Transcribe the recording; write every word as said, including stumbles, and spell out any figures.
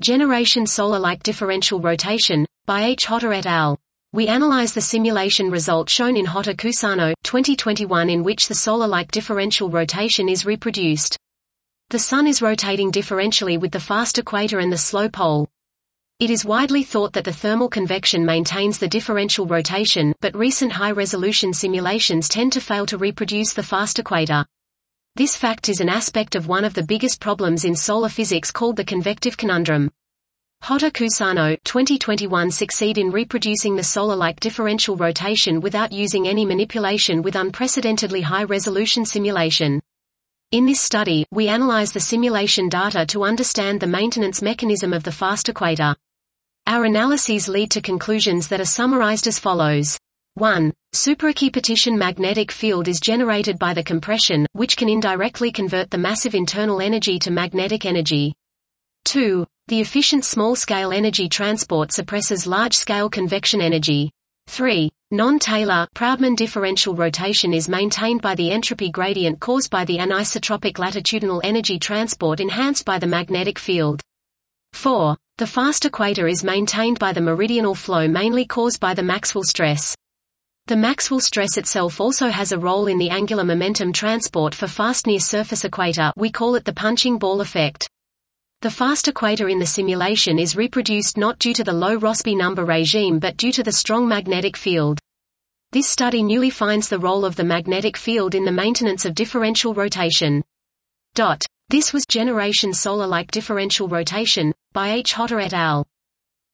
Generation solar-like differential rotation, by H. Hotter et al. We analyze the simulation result shown in Hotter-Cusano, twenty twenty-one, in which the solar-like differential rotation is reproduced. The Sun is rotating differentially with the fast equator and the slow pole. It is widely thought that the thermal convection maintains the differential rotation, but recent high-resolution simulations tend to fail to reproduce the fast equator. This fact is an aspect of one of the biggest problems in solar physics called the convective conundrum. Hotter-Cusano, twenty twenty-one succeed in reproducing the solar-like differential rotation without using any manipulation with unprecedentedly high-resolution simulation. In this study, we analyze the simulation data to understand the maintenance mechanism of the fast equator. Our analyses lead to conclusions that are summarized as follows. one. Superequipetition magnetic field is generated by the compression, which can indirectly convert the massive internal energy to magnetic energy. two. The efficient small-scale energy transport suppresses large-scale convection energy. three. Non-Taylor Proudman differential rotation is maintained by the entropy gradient caused by the anisotropic latitudinal energy transport enhanced by the magnetic field. four. The fast equator is maintained by the meridional flow mainly caused by the Maxwell stress. The Maxwell stress itself also has a role in the angular momentum transport for fast near-surface equator. We call it the punching ball effect. The fast equator in the simulation is reproduced not due to the low Rossby number regime but due to the strong magnetic field. This study newly finds the role of the magnetic field in the maintenance of differential rotation. Dot. This was Generation Solar-like Differential Rotation, by H. Hotter et al.